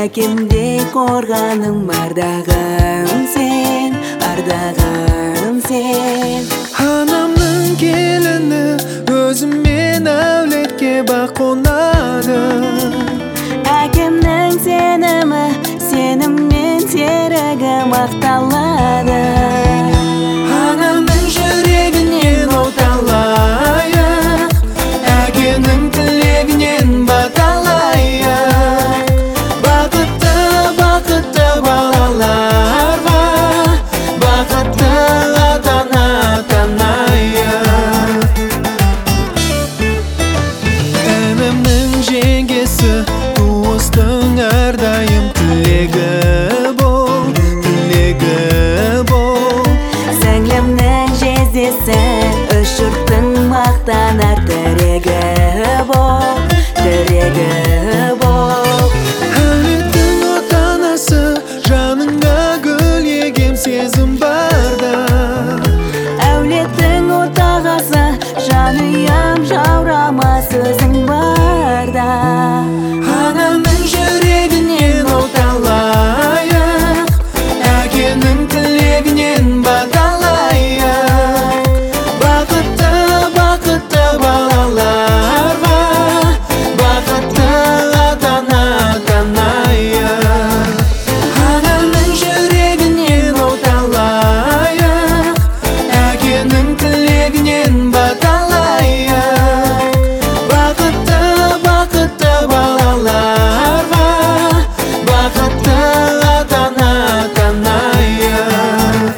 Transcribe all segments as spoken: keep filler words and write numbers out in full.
әкемдей қорғаным ардағым сен, ардағым сен. Анамның келіні өзімен әулетке бақ қонады. Әкемнің сенімі, сеніммен серігі мақталады. Анамның жүрегінен от алайық, әкенің тілегінен бат алайық. Бақытты, бақытты балаларға, бақытты ата-ана атанайық. Інімнің жеңгесі, туыстың әрдайым тілегі бол, тілегі бол. Сіңлімнің жездесі, үш жұрттың мақтанар тірегі бол, тірегі бол. Әулеттің отанасы, жаныңда гүл егем сезім барда. Әулеттің отағасы, жанұям жаурама сөзің барда. Анамның жүрегінен от алайық, әкенің тілегінен бат алайық. Бақытты, бақытты балаларға, бақытты ата-ана атанайық. Анамның жүрегінен от алайық, әкенің тілегінен бат алайық. Бақытты, бақытты балаларға, бақытты ата-ана атанайық.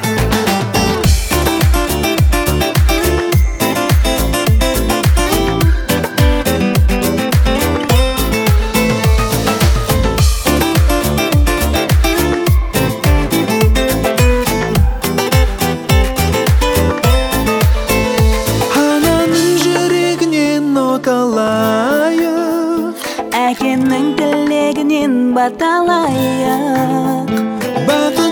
Ананың жүрегінен от алайық, Әкемнің тілегінен бат алайық. бақыт